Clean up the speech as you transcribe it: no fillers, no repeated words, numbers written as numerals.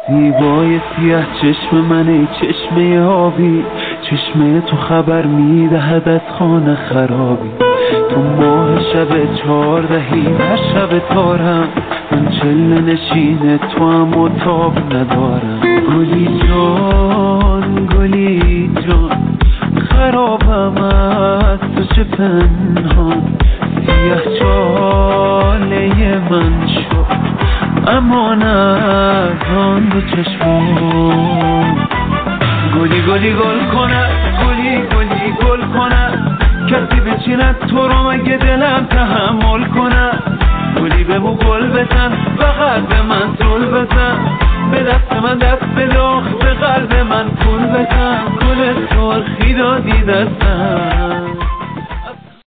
زیبای سیاه چشم من، ای چشمه آبی، چشمه تو خبر میدهد از خانه خرابی. تو ماه شب 14 در شب تارم، من چله نشین تو هم و تاب ندارم. گلی جان گلی جان، خرابم از تو چه پنهان. سیاه چاله من شو امان از آن دو چشمان. گلی گلی گل کنه، گلی گلی گل کنه، کسی بچیند تو رو مگه دلم تحمل کنه. گلی بمو گل بزن و قلب من زل بزن، به دست من دست بده، به قلب من پول بزن. گل سرخی دادی دستم